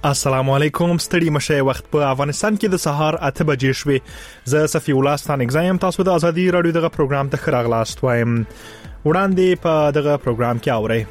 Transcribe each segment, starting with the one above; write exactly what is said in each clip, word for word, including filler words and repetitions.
السلام علیکم. ستړي مشه وخت په افغانستان کې د سهار اته بجې شوې. زه صفی الله ستان اگزایم تاسو د ازادي رادیو دغه پروګرام ته خراغلاست وایم. وړاندې په دغه پروګرام کې اورئ.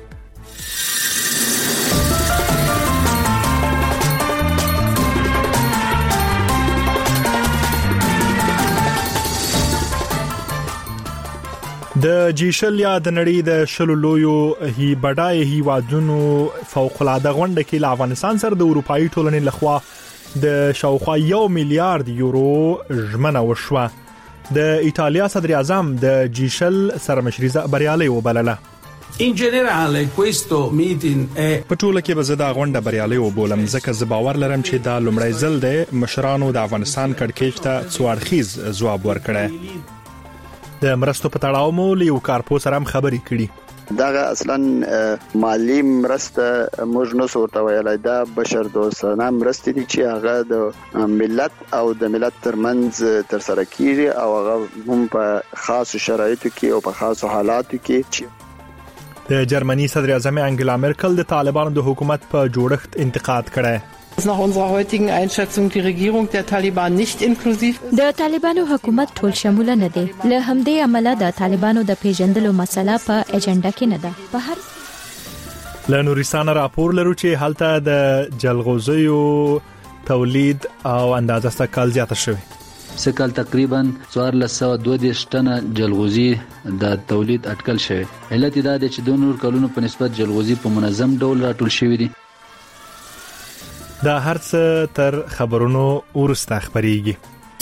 د جیشل یا د نړۍ د شلو لویو هی بډای هیوادونو فوق العاده غونډه کې له افغانستان سره د اروپאי ټولنې لخوا د شاوخوا یو میلیارډ یورو ژمنه وشوه. د ایتالیا صدر اعظم د جیشل سرمشري بریالي وبلله. In generale questo meeting è په ټوله کې به زه دا غونډه بریالي وبولم ځکه زه باور لرم چې دا لومړی ځل دی مشرانو د افغانستان کړکېچ ته څوارخیز ځواب ورکړی. د مرستو په تړاو مو لیو کارپو سره هم خبرې کړي. دا اصلا مالی مرسته موږ نو ورته ویلای دا بشر دوستانه مرستې دي چې هغه د ملت او د ملت ترمنځ تر سره کیږي او هغه هم په خاصو شرایطو کې او په خاصو حالاتو کې. د جرمني صدر اعظم انګلا مرکل د طالبانو د حکومت په جوړښت انتقاد کړی. Nach unserer heutigen Einschätzung die Regierung der Taliban nicht inklusiv. د طالبانو حکومت ټول شامل نه دی. له همدې عمله د طالبانو د پیژندلو مسله په اجنډا کې نه ده. په هر له نورستان راپور لرو چې هلته د جلغوزیو تولید او اندازه سکل زیاته شوی. سکل تقریبا څوارلس سوه دوه دېرش ټنه جلغوزي د تولید اټکل شوی. علت دا دی چې د نور کلونو په نسبت جلغوزي په منظم ډول راټول شوی دي. دا هرڅه تر خبرونو ورسته خبريږي.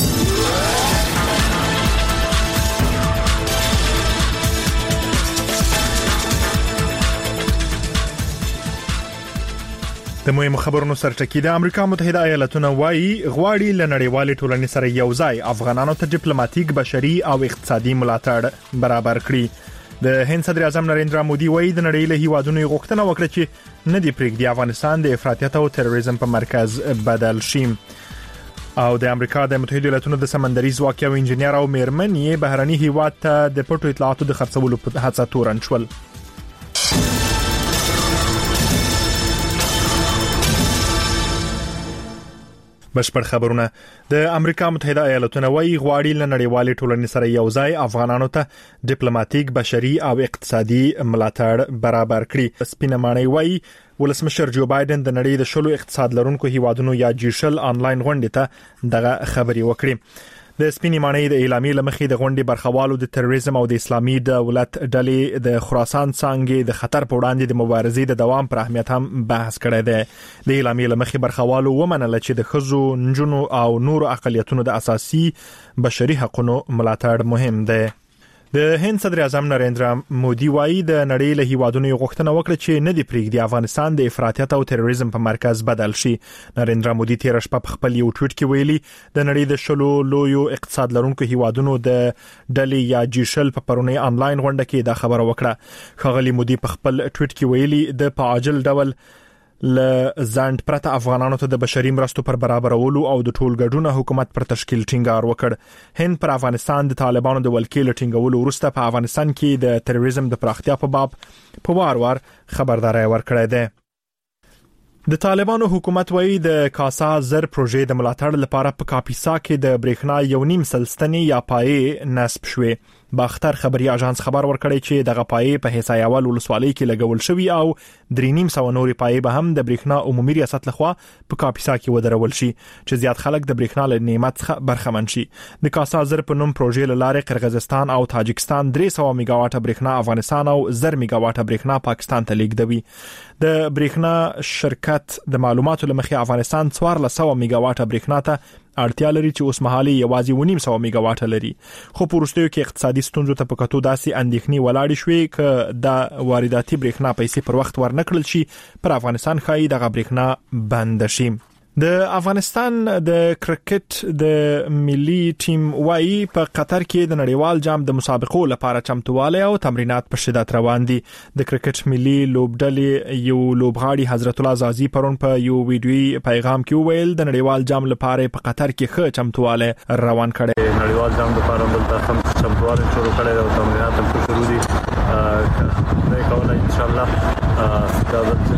د مهمو خبرونو سرټکی د امریکا متحده ایالاتونو وايي غواړي ل نړیوالې ټولنې سره یوځای افغانانو ته ډیپلوماټیک بشري او اقتصادي ملاتړ برابر کړي. د هند صدر اعظم نریندرا مودي وايي د نړۍ له هیوادونو غوښتنه وکړه چې نه دی پرېږدي افغانستان د افراطیت او تروریزم په مرکز بدل شي. او د امریکا د متحده ایالاتونو د سمندري ځواک او انجنیر او میرمن یې بهرني هیواد ته د پټو اطلاعاتو د خرڅولو په هڅه تورن شول. بشپړ خبرونه. د امریکا متحده ایالاتونو وايي غواړي ل نړیوالې ټولنې سره یوځای افغانانو ته ډیپلوماټیک بشري او اقتصادي ملاتړ برابر کړي. سپینه ماڼۍ وايي ولسمشر جو بایدن د نړۍ د شلو اقتصاد لرونکو هیوادونو یا جیشل آنلاین غونډې ته دغه خبري وکړي. د سپینې ماڼۍ د اعلامیې لمخې د غونډې برخوالو د تروریزم او د اسلامي دولت ډلې د خراسان څنګه د خطر په وړاندې د مبارزې د دوام پر اهمیت هم بحث کړی دی. د اعلامیې لمخې برخوالو ومنله چې د خزو، نجونو او نورو اقلیتونو د اساسي بشري حقوقو ملاتړ مهم دی. د هند صدر اعظم نریندرا مودي وايي د نړۍ له هیوادونو غوښتنه وکړه چې نه دی پرېږدي افغانستان د افراطیت او تروریزم په مرکز بدل شي. نریندرا مودي تیر شپه په خپل یو ټویټ کې ویلي د نړۍ د شلو لویو اقتصاد لرونکو هیوادونو د ډلې یا جیشل په پرونی آنلاین غونډه کې دا خبره وکړه. خغلی مودي په خپل ټویټ کې ویلي د پاجل ډول ل ځند پرته افغانانو ته د بشري مرستو پر برابرولو او د ټولګډونه حکومت پر تشکیل ټینګار وکړ. هند پر افغانستان د طالبانو د ولکې لټینګولو وروسته په افغانستان کې د تروریزم د پراختیا په باب په وار وار خبرداري ورکړې ده. د طالبانو حکومت وايي د کاسا زر پروژې د ملاتړ لپاره په کاپیسا کې د برېښنا یو نیم سلستنې یا پای نصب شوې. باختر خبري اژانس خبر ورکړی چې دغه پای په حسایوال ولسوالۍ کې لګول شوی او درې نیم سو نوري پای به هم د برېښنا عمومي ریاست لخوا په کاپیسا کې ودرول شي چې زیات خلک د برېښنا له نعمت څخه برخمن شي. د کاسا زر په نوم پروژې له لارې قرغیزستان او تاجکستان درې سوه میگا واټه برېښنا افغانستان او زر میگا واټه برېښنا پاکستان ته لیږدوي. د برېښنا شرکت د معلوماتو لمخې افغانستان څوارلس سوه میگا واټه برېښنا ته اړتیا لري چې اوس مهالي یوازې ونیم سو میگا واټه لري. خو په وروستیو کې اقتصادي ستونزو ته په کتو داسې اندېښنې ولاړې شوې ک د وارداتي برېښنا پیسې پر وخت ورنکړل شي پر افغانستان خای دغه برېښنا بند شي. د افغانستان د کرکټ د ملي ټیم وايي په قطر کې د نړیوال جام د مسابقو لپاره چمتووالی او تمرینات په شدت روان دي. د کرکټ ملي لوبډلې یو لوبغاړي حضرت الله زازي پرون په یو ویډیوي پیغام کې ویل د نړیوال جام لپاره په قطر کې ښه چمتووالی روان کړي. نړیوال جام لپاره دلته هم چمتووالی شروع کړي او تمرینات هم شروع دي. نه کولای ان شاء الله دا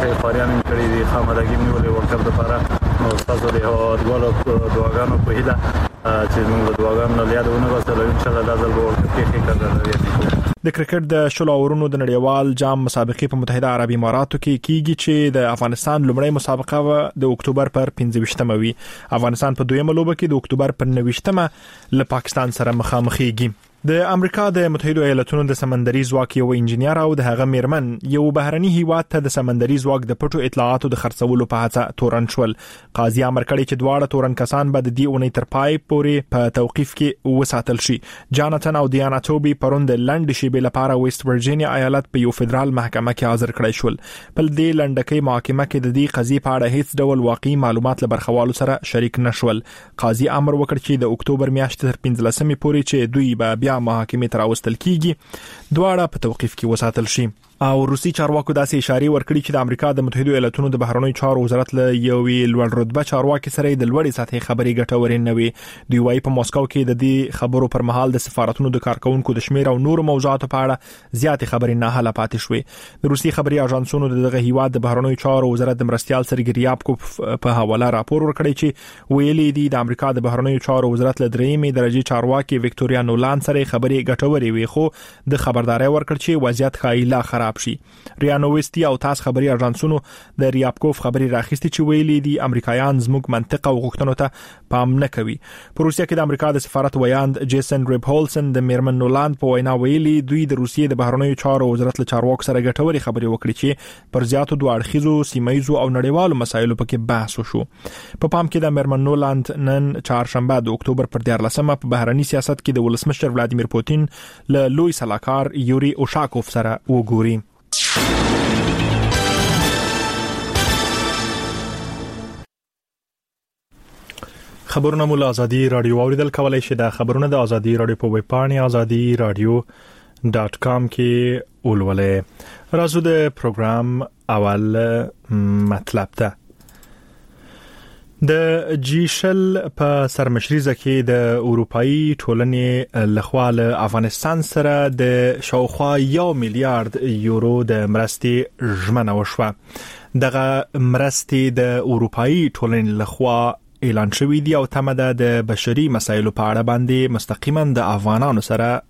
ځای خاریان کړي دي خامدګي نیولې ورکړ د لپاره نو تاسو د هوادګلو دعاګانو په هیله چې موږ د دعاګانو لیادونه وسره ان شاء الله د ځل ورکړي کې کړل. د کرکټ د شلو اورونو د نړیوال جام مسابقې په متحده عربي اماراتو کې کیږي چې د افغانستان لومړی مسابقه د اکتوبر پر پنځه ویشتمه وي. افغانستان په دویمه لوبه کې د اکتوبر پر نهه ویشتمه له پاکستان سره مخامخېږي. د امریکا د متحده ایالاتونو د سمندري ځواک یو انجنیر او د هغه میرمن یو بهرني هیواد ته د سمندري ځواک د پټو اطلاعاتو د خرڅولو په هڅه تورن شول. قاضي امر کړی چې دواړه تورن کسان به د دې اونۍ تر پای پورې په توقيف کې وساتل شي. جاناتن او دیانا توبي پرون د لند شیبې لپاره ویست ورجینیا ایالت په یو فدرال محکمه کې حاضر کړی شول. په دې لندکۍ محکمه کې د دې قضیې په اړه هیڅ ډول واقعي معلومات له برخوالو سره شریک نشول. قاضي امر وکړ چې د اکتوبر میاشتې تر پنځلسمې پورې چې دوی به بیا محاکمې ته راوستل کیږي دواړه په توقيف کې وساتل شي. او روسي چارواکو داسې اشاره ورکړي چې د امریکا د متحده ایالاتونو د بهرنیو چارو وزارت له یوې لوړ رتبه چارواکي سره د لوړې سطحې خبري ګټورې نه وي. دوی وايي په ماسکو کې د دې خبرو پر مهال د سفارتونو د کارکونکو د شمیر او نورو موضوعاتو په اړه زیاتې خبرې نه حل پاتې شوې. د روسي خبري اژانسونو دغه هیواد د بهرنیو چارو وزارت د مرستيال سرګي ریابکوف په حواله راپور ورکړی چې ویلي دي د امریکا د بهرنیو چارو وزارت له درېمې درجه چارواکي وکټوريا نولان سره خبري ګټورې وي خو د خبرداري ورکړ چې وضعیت خایله خراب شي. ریانووستی او تاس خبري اژانسونو د ریابکوف خبري راخستي چې ویلي دي امریکایان زموږ منطقه او غوښتنو ته پام نه کوي. په روسیه کې د امریکا د سفارت ویاند جیسن ریب هولسن د میرمن نولان په وینا ویلي دوی د روسیې د بهرنیو چارو وزارت له چارواکو سره ګټوري خبري وکړي چې پر زیاتو دوه اړخیزو سیمایزو او نړیوالو مسایلو پکې بحث وشو. په پام کې د میرمن نولان نن چهارشنبه د اکتوبر پر دیارلسمه په بهرني سیاست کې د ولسمشر ولادیمیر پوتین له لوی سلاکار یوري اوشاکوف سره وګوري. خبرونه مول ازادي رادیو اوریدل کولای شي. د خبرونه د ازادي رادیو په ویب پاڼه ازادي رادیو ډاټ کام کې ولولئ. راځو د پروګرام اول مطلب ته. د جیشل په سرمشريزه کې د اروپאי ټولنې لخوا له افغانستان سره د شاوخوا یو میلیارډ یورو د مرستې ژمنه وشوه. دغه مرستې د اروپאי ټولنې لخوا اعلان شوې دي او تمه ده د بشري مسایلو په اړه باندې مستقیما د افغانانو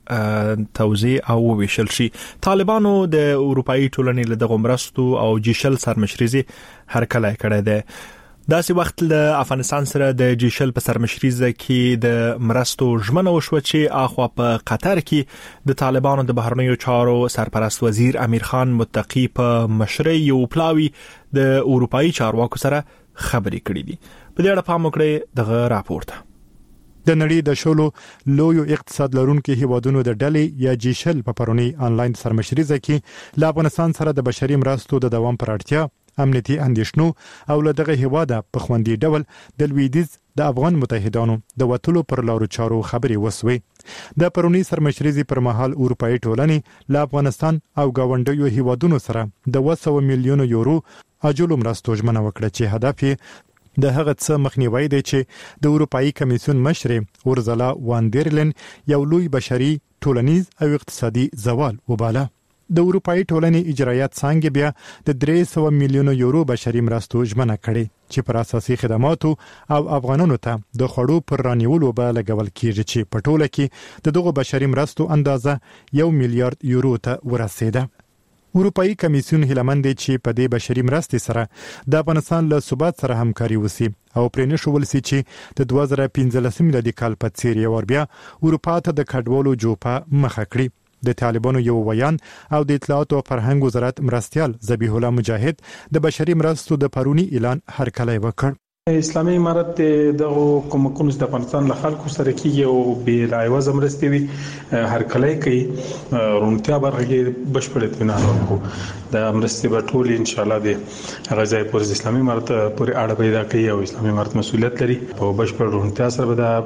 سره توزیع او ویشل شي. طالبانو د اروپאי ټولنې له دغه مرستو او جیشل سرمشريزي هرکله کړه ده. داسې وخت له افغانستان سره د جیشل په سرمشريزه کې د مرستو ژمنه وشو چې اخوا په قطر کې د طالبانو د بهرنیو چارو سرپرست وزیر امیر خان متقی په مشرۍ یو پلاوی د اروپאי چارواکو سره خبرې کړې دي. په دې اړه پام وکړئ دغه راپور ته. د نړۍ د شولو لویو اقتصاد لرونکو هیوادونو د ډلې یا جیشل په پرونی انلاین سرمشريزه کې له افغانستان سره د بشري مرستو د دوام پر اړتیا امنیتي اندیشنو او له دغه هیواده په خوندي ډول د لویدیز د افغان متحدانو د وټلو پر لارو چارو خبري وسوي. د پرونی سرمشريزي پر مهال اروپאי ټولنې له افغانستان او گاونډیو هیوادونو سره د سو میلیون یورو اجلو مرستو ژمنه وکړه چې هدف یې د هغه څه مخنیوي دی چې د اروپאי کمیسیون مشر اورزلا وان دیرلن یو لوی بشري ټولنیز او اقتصادي زوال وباله. د اروپאי ټولنې اجرایات څنګه بیا د درې سوه میلیون یورو بشري مرستو ژمنه کړې چې پر اساسي خدماتو او افغانانو ته د خړو پر رانیولو به لګول کیږي چې په ټوله کې د دغه بشري مرستو اندازه یو میلیارډ یورو ته ورسیده. اروپאי کمیسیون هلمند چې په دې بشري مرستې سره د افغانستان له ثبات سره همکاري وسی او پرې نشول سي چې د دوه زره پنځلسم میلادي کال په څیر یو بیا اروپا ته د کډوالو جوپه مخه کړی. د طالبانو یو ویان او د اطلاعات او فرهنګ وزارت مرستيال ذبیح الله مجاهد د بشري مرستو د پرونی اعلان هرکلی وکړ. اسلامي امارت دغه کومکونو د افغانستان له خلکو سره کیږي او به لایوازه مرستې وي هرکلی کوي رونتیا برغه بشپړ اطمینان ورکو د مرستې په ټول ان شاء الله د غزای پر اسلامي امارت پر اړه پیدا کوي او اسلامي امارت مسؤلیت لري په بشپړ رونتیا سره د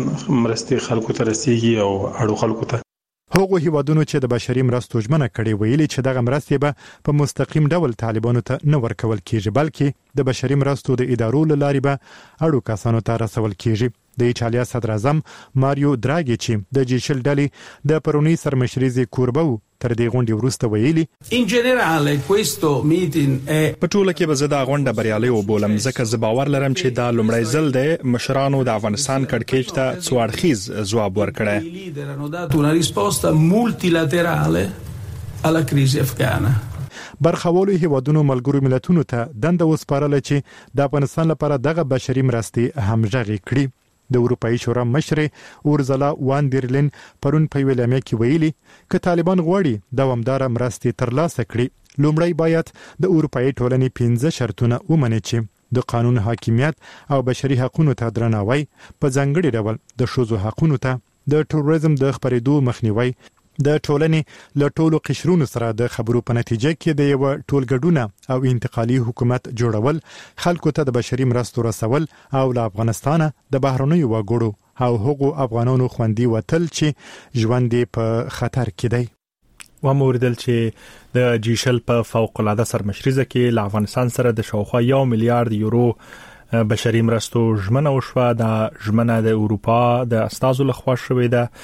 مرستې خلکو ته رسیږي او اړو خلکو ته. هغه هیوادونو چې د بشري مرستو ژمنه کړې ویلي چې دغه مرستې به په مستقیم ډول طالبانو ته نه ورکول کیږي بلکې د بشري مرستو د ادارو لاري به اړو کسانو ته رسول کیږي. د ایټالیا صدر اعظم ماریو دراګي چې د جی شل ډلې د پرونی سرمشريزي کوربو تر دې غونډې وروسته ویلي In generale questo meeting è په ټوله کې به زه دا غونډه بریالي وبولم ځکه زه باور لرم چې دا لومړی ځل دی مشرانو د افغانستان کړکېچ ته څوارخیز ځواب ورکړی. leader hanno dato una risposta multilaterale alla crisi afghana. برخوالو هیوادونو ملګرو ملتونو ته دنده وسپارله چې د افغانستان لپاره دغه بشري مرستې همغږي کړي. د اروپאי شورا مشر اورزلا وان دیرلین پرون په ویلامه کې ویلي ک طالبان غواړي دوامدار مرستې ترلاسه کړي لومړی باید د اروپאי ټولنې پنځه شرطونه ومني چې د قانون حاکمیت او بشري حقوقو ته درناوی په ځانګړي ډول د شوزو حقوقو ته د ټوریزم د خبرېدو مخنیوي د ټولنې له ټولو قشرونو سره د خبرو په نتیجه کې د یو ټولګډونه او انتقالي حکومت جوړول خلکو ته د بشري مرستو رسول او له افغانستان د بهرنیو وګړو او هغو افغانانو خوندي وتل چې ژوند په خطر کې دی. و موردل چې د جیشل په فوق العاده سرمشريزه کې له افغانستان سره د شاوخوا یو میلیارډ یورو بشري مرستو ژمنه وشوه. د ژمنه د اروپا د استازو لخوا شوې ده.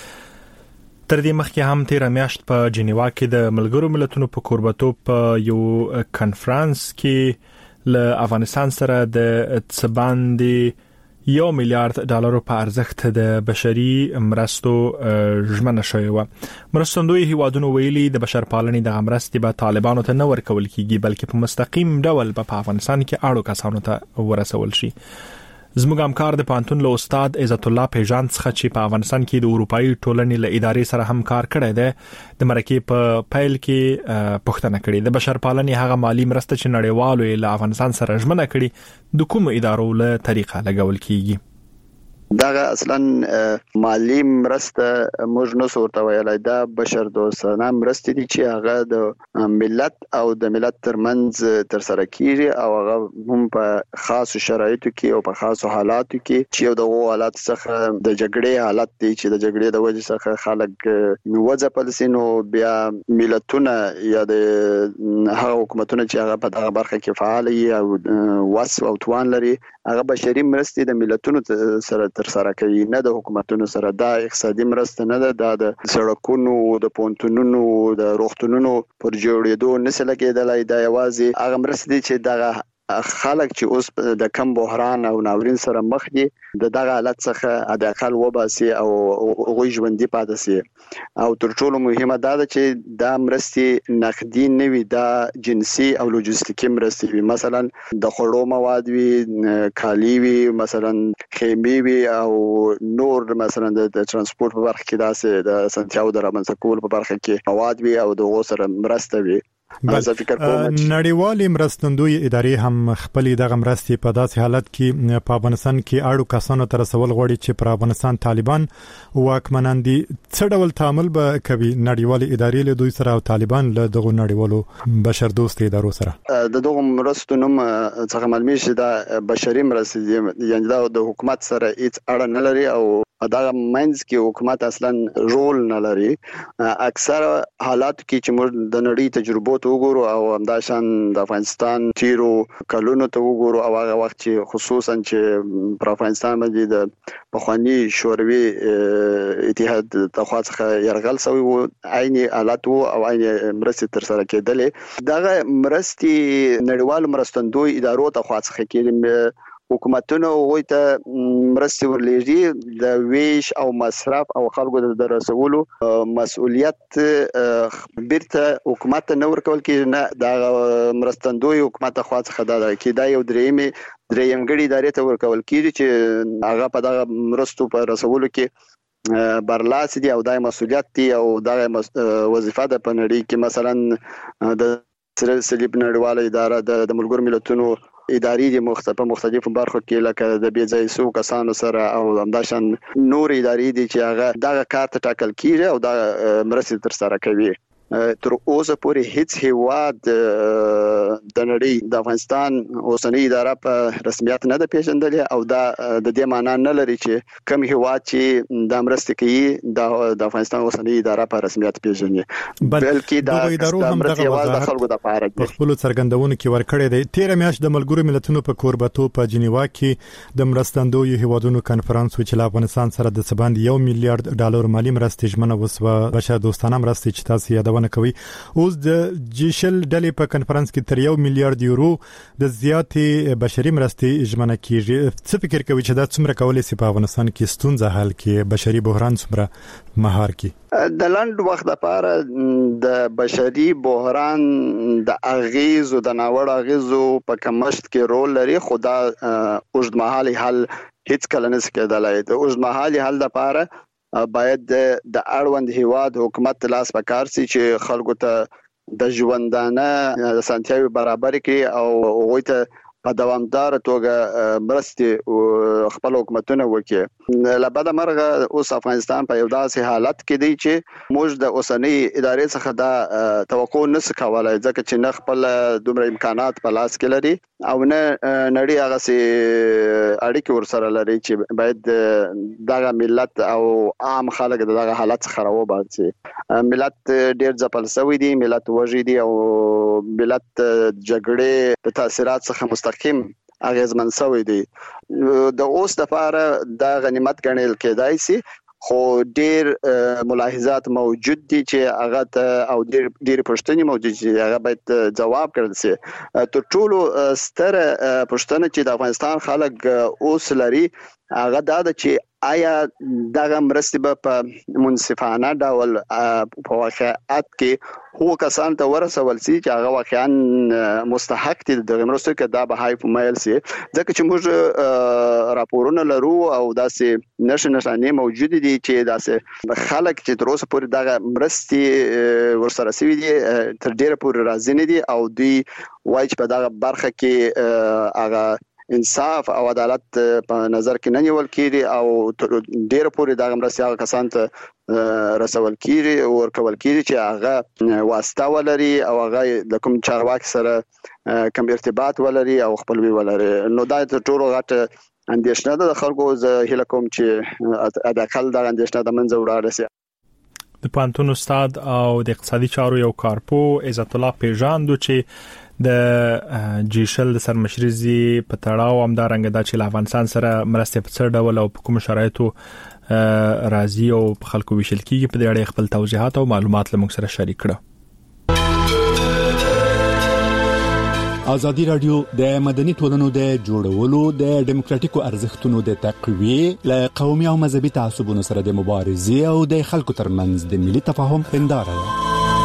تر دې مخکې هم تیر میاشت په جنیوا کې د ملګرو ملتونو په کوربتوب په یو کانفرنس کې له افغانستان سره د څباندې یو میلیارډ ډالرو په ارزښت د بشري مرستو ژمنه شوې و. مرستندوی هیوادونو ویلي د بشرپالنې د مرستې به طالبانو ته نه ورکول کیږي بلکې په مستقیم ډول په افغانستان کې اړو کسانو ته ورسول شي. زموږ همکار د پانتون له استاد عزت الله پیژان څخه چې په افغانستان کې د اروپאי ټولنې له ادارې سره هم کار کړی دی د مرکه په پیل کې پښتنه کړي د بشرپالنې هغه مالی مرسته چې نړیوالو له افغانستان سره ژمنه کړي د کوم ادارو له طریقه لګول کیږي. دغه اصلا مالی مرسته موږ نو ورته ویلای دا بشر دوستانه مرسته دي چې هغه د ملت او د ملت ترمنځ تر سره کیږي او هغه هم په خاصو شرایطو کې او په خاصو حالاتو کې چې یو د حالات څخه د جګړې حالت دی چې د جګړې د وجې څخه خلک وځپل سي نو بیا ملتونه یا د هغه حکومتونه چې هغه په دغه برخه کې فعال دي او واس او توان لري هغه بشري مرستې د ملتونو سره تر سره کوي نه د حکومتونو سره. دا اقتصادي مرسته نه ده د سړکونو د پونتونونو د روغتونونو پر جوړېدو نسل کېدلای دا یوازې هغه مرسته دي چې دغه خلک چې اوس د کم بحران او ناورین سره مخ دي د دغه حالت څخه د اقل وباسي او غوي ژوندۍ پاتې سي. او تر ټولو مهمه دا ده چې دا مرستې نقدي نه وي دا جنسي او لوجستیکي مرستې وي مثلا د خوړو مواد وي کالی وي مثلا خیمې وي او نور مثلا د ترانسپورت په برخه کې داسې د سنتیاو د رامنځته کول په برخه کې مواد وي او د غوسره مرسته وي. نړیوالې مرستندوی ادارې هم خپل دغه مرستې په داسې حالت کې په افغانستان کې اړو کسانو ته رسول غواړي چې پر افغانستان طالبان واکمنان دي. څه ډول تعامل به کوي نړیوالې ادارې له دوی سره او طالبان له دغه نړیوالو بشر دوست ادارو سره؟ د دغه مرستو نوم څنګه معلومه شي دا بشري مرستې یعنی دا د حکومت سره هیڅ اړه نه لري او دا مینز کې حکومت اصلا رول نه لري. اکثر حالات کې چې موږ د نړۍ تجربو ته وګورو او همداشان د افغانستان تیرو کلونو ته وګورو او هغه وخت چې خصوصا چې پر افغانستان باندې د پخوانی شوروي اتحاد د خوا څخه يرغل شوی و عین حالات او عین مرستې تر سره کېدلې دغه مرستې نړیوال مرستندوی ادارو ته خوا څخه کېږي حکومتونه وای ته مرستې ورلېږي د ویش او مصرف او خلکو د رسولو مسؤلیت بیرته حکومت نه ورکول کېږي نه د مرستندوی حکومت خوا څخه دا کې دا یو درېمه درېمګړي ادارې ته ورکول کېږي چې هغه په دغه مرستو په رسولو کې برلاس دي او دای مسؤلیت دي او دغه وظیفه ده په نړۍ کې مثلا د صلیب نړیواله اداره د ملګرو ملتونو ادارې د مختلفو مختلفو برخو کې لکه د بي ځای سو کسانو سره او همداشان نور ادارې دي چې هغه دغه کار ته ټاکل کیږي او د مرستې تر سره کوي. تر اوسه پورې هیڅ هیواد د نړۍ د افغانستان اوسنۍ اداره په رسمیت نه ده پیژندلې او دا د دې معنی نه لري چې کوم هیواد چې د مرستې کوي د افغانستان اوسنۍ اداره په رسمیت پیژني بلکې دا ادارو هم دغه وضاحت خلکو د پاره په خپل څرګندونو کې ورکړی دی. تیر میاشت د ملګرو ملتونو په کوربتو په جنیوا کې د مرستندوی هیوادونو کانفرنس چې افغانستان سره د سباند یو میلیارډ ډالر مالی مرستې ژمنه وسوه بشر دوستانه مرستې چې تاسو یادونه کوي. اوس د جیشل ډلې په کانفرنس کې تر یو میلیارډ یورو د زیاتې بشري مرستې ژمنه کیږي. څه فکر کوي چې دا څومره کولای شي په افغانستان کې ستونزه حل کړي، بشري بحران څومره مهار کړي؟ د لنډ وخت لپاره د بشري بحران د اغیز او د ناوړه اغیزو په کمښت کې رول لري، خو دا اوږدمهالي حل هیڅ کله نشي کېدلای. د اوږدمهالي حل لپاره باید د اړوند هیواد حکومت لاس پکار سي چې خلکو ته د ژوندانه سانتیاوي برابر کړي او هغوی ته په دوامدار توګه مرستې خپل حکومتونه وکړي. لبعد مرغه اوس افغانستان په یو داسې حالت کې دی چې موږ د اوسنۍ ادارې څخه دا توقع نشو کولای ځکه چې نه خپل دومره امکانات په لاس کې لري او نه نړۍ هغه سي اړیکې ورسره لري چې باید دغه ملت او عام خلک دغه حالت څخه راوباسي. ملت ډیر ځپل شوی دی، ملت وږي دی او ملت جګړې د تاثیرات څخه مستقیم اغیزمن شوی دی. د اوس لپاره د غنیمت ګڼل کېدای شي، خو ډیر ملاحظات موجود دي چې هغه ته او ډیر ډیر پوښتنې موجود دي چې هغه باید جواب کړل شي. تر ټولو ستره پوښتنه چې د افغانستان خلک اوس لري هغه دا ده چې آیا دغه مرستې به په منصفانه ډول په واقعیت کې هو کسان ته ورسول شي چې هغه واقعا مستحق دي د مرستو کې دا به هاي په مایل شي، ځکه چې موږ راپورونه لرو او داسې نشه نشانې موجود دي چې داسې خلک چې تر اوسه پورې دغه مرستې ورسره شوي دي تر ډیره پورې راځي نه دي او دوی وایي چې په دغه برخه کې هغه انصاف او عدالت په نظر کې نه نیول کیږي او ډیر پورې دغه مرستې هغه کسان ته رسول کیږي او ورکول کیږي چې هغه واسطه ولري او هغه د کوم چارواکي سره کوم ارتباط ولري او خپلوي ولري. نو دا ټول غټه اندېښنه ده د خلکو. زه هیله کوم چې اداکل د اندېښنه د منځه وړاندې شي. د پانتون استاد او د اقتصادي چارو یو کارپو عزت الله پیژاندو چې د جیشل د سرمشريزي په تړاو هم دا رنګ دا چې افغانستان سره مرستې په څیر ډول او په کوم شرایطو راځي او په خلکو ویشل کیږي په دې اړه خپل توضیحات او معلومات لموږ سره شریک کړه. ازادي رادیو د مدني ټولنو د جوړولو د ډیموکراتیکو ارزښتونو د تقویه ل قومي او مذهبي تعصبونو سره د مبارزې او د خلکو ترمنځ د ملي تفاهم هنداره ده.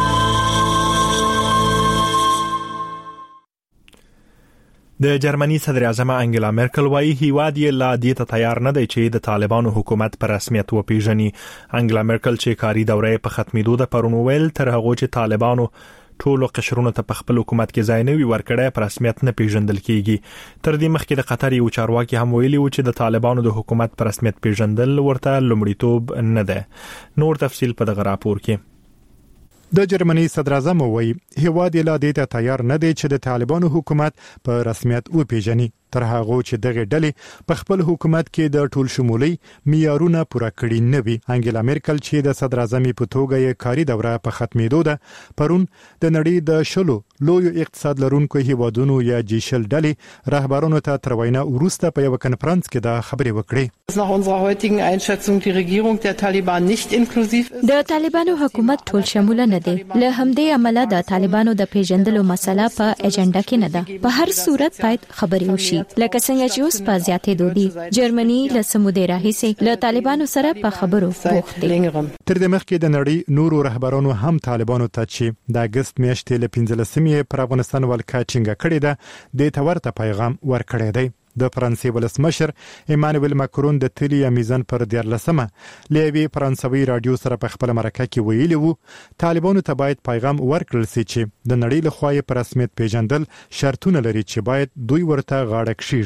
د جرمني صدر اعظم انګلا مرکل وايي هیواد یې لا دې ته تیار نه دی چې د طالبانو حکومت پر رسمیت وپیژني. انګلا مرکل چې کاری دوره په ختمېدو د پرونو ویل تر هغه چې طالبانو ټولو قشرونو ته په خپل حکومت کې ځای نه وي ورکړی پر رسمیت نه پیژندل کیږي. تر دې مخکې د قطر یو چارواکي هم ویلي و چې د طالبانو د حکومت پر رسمیت پیژندل ورته لومړیتوب نه ده. نور تفصیل په دغه راپور کې. د جرمني صدر اعظم وایي هیواد یې لا دې ته تیار نه دی چې د طالبانو حکومت په رسمیت وپیژني تر هغه چې دغه ډلې په خپل حکومت کې د ټول شمولي معیارونه پوره کړي نه وي. انګلا مرکل چې د صدر اعظم په توګه یې کاری دوره په ختمېدو ده پرون د نړۍ د شلو لوی اقتصاد لرونکو هیوادونو یا جیشل ډلې رهبرانو ته تر وینا وروسته په یو کنفرانس کې دا خبرې وکړې. Nach unserer heutigen Einschätzung die Regierung der Taliban nicht inklusiv ist. د طالبانو حکومت ټول شمول نه دی. له همدې عمله د طالبانو د پیژندلو مسله په اجنډا کې نه ده. په هر صورت باید خبرې وشي. لکه څنګه چې اوس په زیاتې دودي جرمني له سمودې راهیسې له طالبانو سره په خبرو بوخت دي. تر دې مخکې د نړۍ نورو رهبرانو هم طالبانو ته چې د اگست میاشتې له پنځلسمې پر افغانستان ولکه چنګه کړې ده د تورته پیغام ورکړی دی. د فرانسې ولسمشر ایمانوئل ماکرون د تلی میزان پر دیارلسمه لوی فرانسوي رادیو سره په خپل مرکه کې ویلي وو طالبانو ته باید پیغام ورکړل شي چې د نړۍ له خوا پر رسمیت پیژندل شرطونه لري چې باید دوی ورته غاړه کښیږدي.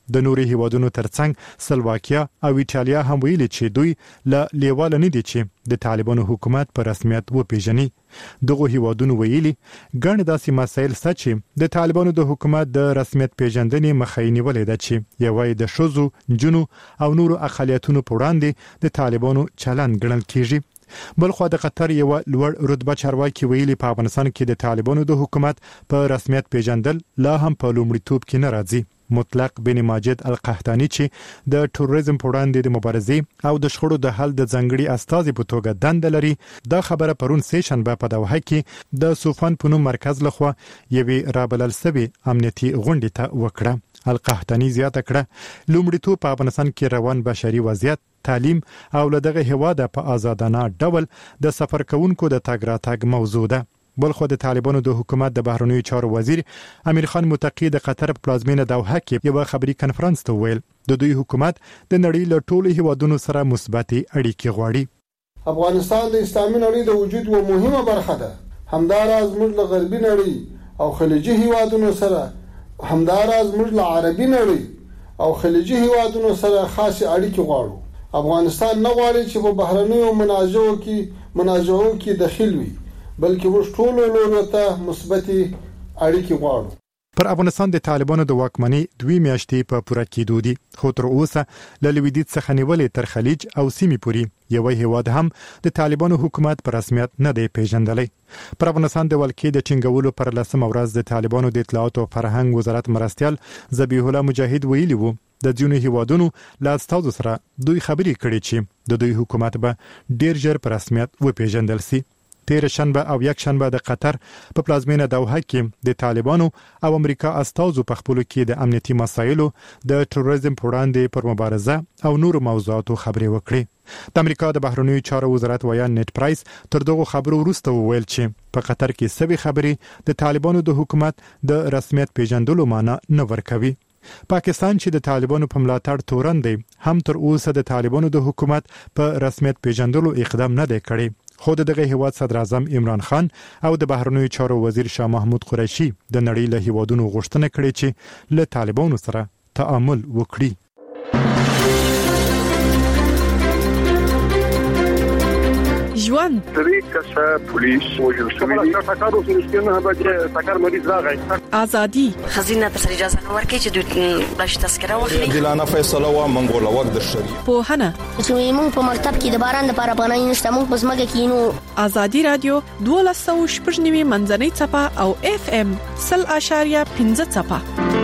د نوري هیوادونو ترڅنګ سلواکیا او ایتالیا هم ویلي چې دوی له لیواله نه دي چې د طالبانو حکومت په رسمیت وپیژني. دغه هیوادونو ویلي ګڼ داسې مسایل سته چې د طالبانو د حکومت د رسمیت پیژندنې مخه یې نیولې ده چې یوه د ښځو، نجونو او نورو اقلیتونو په وړاندې د طالبانو چلند ګڼل کیږي. بلخو د قطر یو لوړ رتبه چارواکي ویلي په افغانستان کې د طالبانو د حکومت په رسمیت پیژندل لا هم په لومړیتوب کې نه راځي. مطلق بن ماجد القحطاني چې د تروریزم په وړاندې د مبارزې او د شخړو د حل د ځنګړي استازي په توګه دنده لري، دا خبره پرون سه شنبه په دوحه کې د سوفان په نوم مرکز لخوا یوې رابلل سوي امنیتي غونډې ته وکړه. القحطاني زیاته کړه لومړیتوب په افغانستان کې روان بشري وضعیت، تعلیم او لدغه هواده په آزادانه ډول د سفر کوونکو د تګ راتګ موضوع ده. بلخو د طالبانو د حکومت د بهرنیو چارو وزیر امیر خان متقی د قطر په پلازمینه دوحه کې یو خبري کانفرنس ته ویل د دوی حکومت د نړۍ له ټولو هیوادونو سره مثبت اړیکې غواړي. افغانستان د اسلامي نړۍ د وجود یوه مهمه برخه ده. همداراز موږ له غربي نړۍ او خلیجي هیوادونو سره همداراز موږ له عربي نړۍ او خلیجي هیوادونو سره خاص اړیکې غواړو. افغانستان نه غواړي چې په بهرنیو منازعو کې منازعو کې دخیل وي، بلکې موږ ټول لورو ته مثبت اړیکې غواړو. پر افغانستان د طالبانو د واکمنۍ دوی میاشتې په پوره کېدو دي، خو تر اوسه له لویدیځ څخه نیولې تر خلیج او سیمې پورې یو هیواد هم د طالبانو حکومت په رسمیت نه دی پیژندلی. پر افغانستان د ولکې د ټینګولو پر لسمه ورځ د طالبانو د اطلاعات او فرهنګ وزارت مرستیال ذبیح الله مجاهد ویلي وو د ځینو هیوادونو له استازو سره دوی خبرې کړې چې د دوی حکومت به ډیر ژر په رسمیت وپیژندل شي. تیر شنبه او یک شنبه د قطر په پلازمینه دوحه کې د طالبانو او امریکا استازو په خپلو کې د امنیتي مسایلو د تروریزم په وړاندې پر مبارزه او نورو موضوعاتو خبرې وکړې. د امریکا د بهرنیو چارو وزارت ویان نیټ پرایس تر دغه خبرو وروسته وویل چې په قطر کې سوي خبرې د طالبانو د حکومت د رسمیت پیژندلو معنی نه ورکوي. پاکستان چې د طالبانو په ملاتړ تورن دی هم تر اوسه د طالبانو د حکومت په رسمیت پیژندلو اقدام نه دی کړی. خو دغه هیواد صدر اعظم عمران خان او د بهرنیو چارو وزیر شاه محمود قریشي د نړۍ له هیوادونو غوښتنه کړې چې له طالبانو سره تعامل وکړي. ژوند طریقه پولیس وجل شوی ټاکارو سنشتنه به ټاکار مریض راغی. ازادي خزینه تر اجازه ورکړي چې دوی باش تذکره واخلي. دلانه فیصله وا منګول وخت د شری په هنه چې موږ په مکتب کې د باران لپاره پناه نشته، موږ په سمګه کې نو. ازادي رادیو دوه سوه شپږ نیمه منځنۍ چپه او اف ام صفر اشاریه پنځه چپه.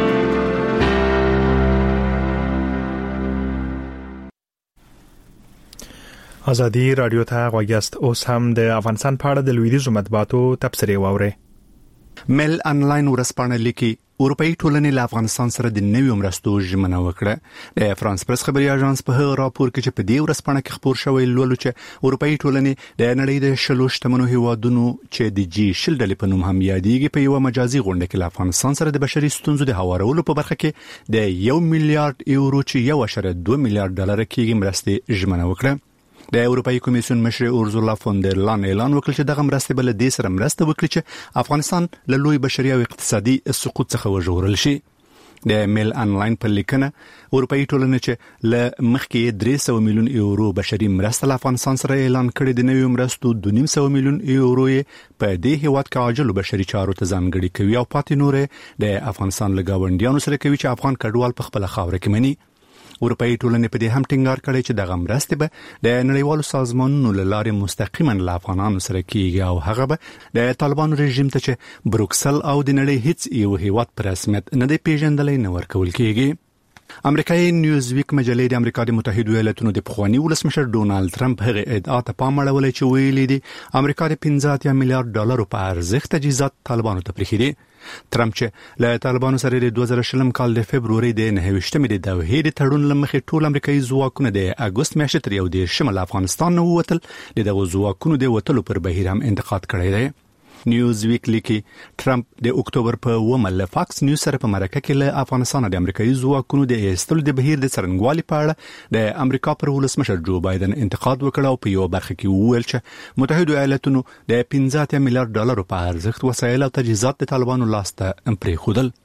ازادي رادیو ته غوږیاست. اوس هم د افغانستان په اړه د لویدیځو مطبوعاتو تبصرې واورئ. مل انلاین ورسپانه لیکي اروپאי ټولنې له افغانستان سره د نویو مرستو ژمنه وکړه. د فرانس پرس خبري اژانس په راپور کې چې په دې ورسپانه کې خبر شوی لولو چې اروپאי ټولنې د نړۍ د شلو شتمنو هیوادونو چې د جی شل ډلې په نوم هم یادېږي په یو مجازي غونډه کې له افغانستان سره د بشري ستونزو د هوارولو په برخه کې د یو میلیارډ یورو چې یو اشاریه دوه میلیارډ ډالر کېږي مرستې ژمنه وکړه. د اروپאי کمیسیون مشر اورزولا فون در لاین اعلان وکړ چې دغه مرستې بل د سره مرسته وکړي چې افغانستان له لوی بشري او اقتصادي سقوط څخه وژغورل شي. د میل انلاین په لیکنه اروپאי ټولنه چې له مخکې درې سوه میلیون یورو بشري مرسته له افغانستان سره اعلان کړي د نویو مرستو دوه نیم سوه میلیون یورو په دې هیواد کې عاجل بشري چارو ته ځانګړي کوي او پاتې نورې د افغانستان له گاونډیانو سره کوي چې افغان کډوال په خپل خاور کې مني. اروپאי ټولنې په دې هم ټینګار کړی چې دغه مرستې به د نړیوالو سازمانونو له لارې مستقیما له افغانانو سره کیږي او هغه به د طالبانو رژیم ته چې بروکسل او د نړۍ هیڅ یو هیواد په رسمیت نه دی پیژندلی نه ورکول کیږي. امریکایي نیوزویک مجلې د امریکا د متحده ایالاتونو د پخواني ولسمشر ډونالد ټرمپ هغه ادعا ته پام اړولی چې ویلي دي امریکا د پنځه اتیا میلیارډ ډالرو په ارزښت تجهیزات طالبانو ته پرېښي دي. ټرمپ چې له طالبانو سره د دوه زره شلم کال د فبروري د نهه ویشتمې د دوحې د تړون له مخې ټول امریکایي ځواکونه د اګوست میاشتې تر یو دېرشمه له افغانستان نه ووتل. د دغو ځواکونو د وتلو پر بهیر هم انتقاد کړی دی. نیوزویک لیکي ټرمپ د اکتوبر په اوومه له فاکس نیوز سره په مرکه کې له افغانستان د امریکایي ځواکونو د ایستلو د بهیر د څرنګوالي په اړه د امریکا پر ولسمشر جو بایدن انتقاد وکړ او په یو برخه کې وویل چې متحده ایالاتونو د پنځه اتیا میلیارډ ډالرو په ارزښت وسایل او تجهیزات د طالبانو لاسته پرېښودل.